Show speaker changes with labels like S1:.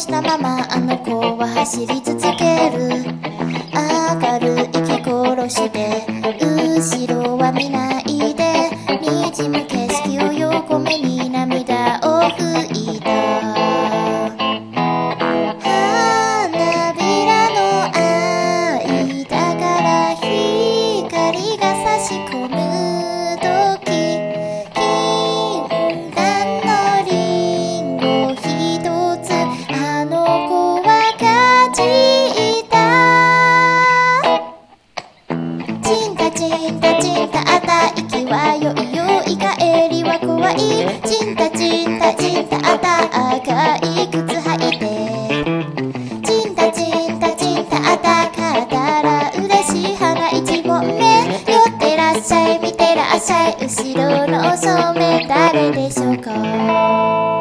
S1: したままあの子は走り続ける。明るい息殺して後ろは見ないで、滲む景色を横目に涙を拭いた。花びらの間から光が差し込む時、禁断のリンゴ一つあの子はかじった。チンタチンタチンタあた息はよいよい帰りは怖い。チンタチンタチンタあた赤い靴履いて、チンタチンタチンタあたかったら嬉しい花一本目。寄ってらっしゃい見てらっしゃい後ろの染め誰でしょうか。